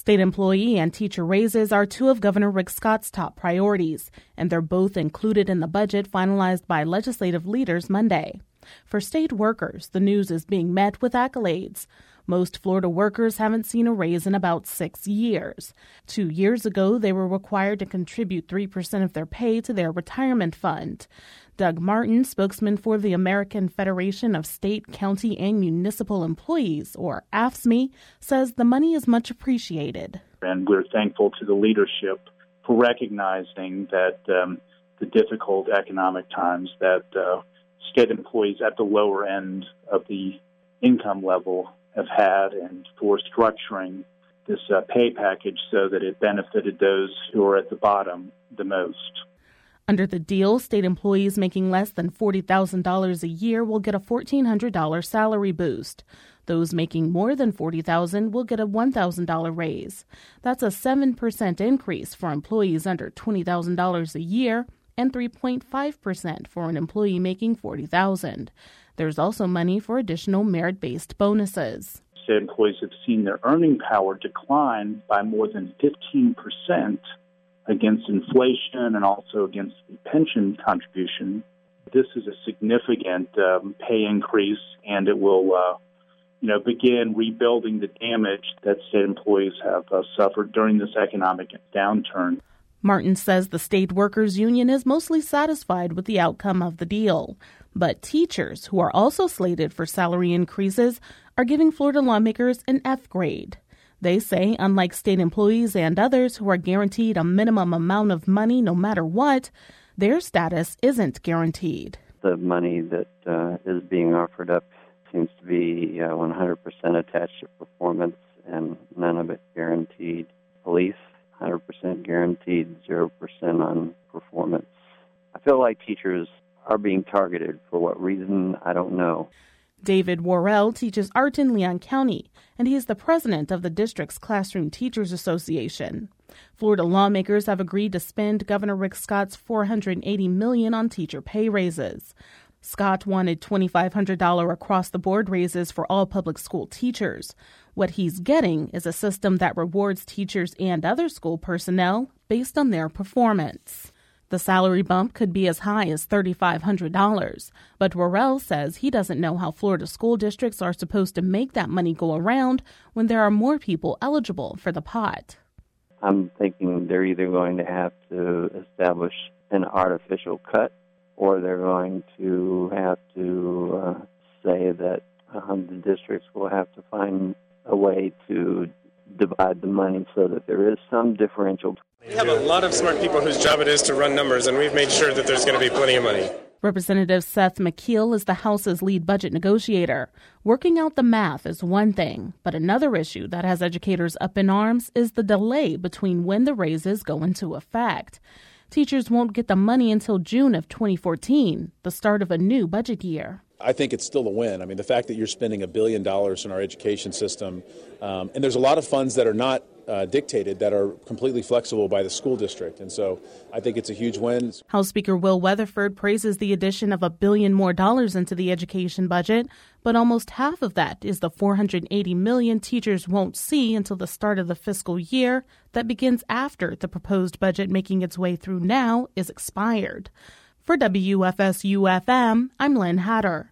State employee and teacher raises are two of Governor Rick Scott's top priorities, and they're both included in the budget finalized by legislative leaders Monday. For state workers, the news is being met with accolades. Most Florida workers haven't seen a raise in about 6 years. 2 years ago, they were required to contribute 3% of their pay to their retirement fund. Doug Martin, spokesman for the American Federation of State, County, and Municipal Employees, or AFSCME, says the money is much appreciated. And we're thankful to the leadership for recognizing that the difficult economic times that state employees at the lower end of the income level have had, and for structuring this pay package so that it benefited those who are at the bottom the most. Under the deal, state employees making less than $40,000 a year will get a $1,400 salary boost. Those making more than $40,000 will get a $1,000 raise. That's a 7% increase for employees under $20,000 a year and 3.5% for an employee making $40,000. There's also money for additional merit-based bonuses. State employees have seen their earning power decline by more than 15% against inflation and also against the pension contribution. This is a significant pay increase, and it will begin rebuilding the damage that state employees have suffered during this economic downturn. Martin says the state workers union is mostly satisfied with the outcome of the deal. But teachers, who are also slated for salary increases, are giving Florida lawmakers an F grade. They say, unlike state employees and others who are guaranteed a minimum amount of money no matter what, their status isn't guaranteed. The money that is being offered up seems to be 100% attached to performance and none of it guaranteed. Police, 100% guaranteed, 0% on performance. I feel like teachers are being targeted. For what reason, I don't know. David Worrell teaches art in Leon County, and he is the president of the district's Classroom Teachers Association. Florida lawmakers have agreed to spend Governor Rick Scott's $480 million on teacher pay raises. Scott wanted $2,500 across-the-board raises for all public school teachers. What he's getting is a system that rewards teachers and other school personnel based on their performance. The salary bump could be as high as $3,500, but Worrell says he doesn't know how Florida school districts are supposed to make that money go around when there are more people eligible for the pot. I'm thinking they're either going to have to establish an artificial cut, or they're going to have to say that the districts will have to find a way to divide the money so that there is some differential. We have a lot of smart people whose job it is to run numbers, and we've made sure that there's going to be plenty of money. Representative Seth McKeel is the House's lead budget negotiator. Working out the math is one thing, but another issue that has educators up in arms is the delay between when the raises go into effect. Teachers won't get the money until June of 2014, the start of a new budget year. I think it's still a win. I mean, the fact that you're spending $1 billion in our education system, and there's a lot of funds that are not dictated that are completely flexible by the school district. And so I think it's a huge win. House Speaker Will Weatherford praises the addition of $1 billion more into the education budget, but almost half of that is the $480 million teachers won't see until the start of the fiscal year that begins after the proposed budget making its way through now is expired. For WFSU-FM, I'm Lynn Hatter.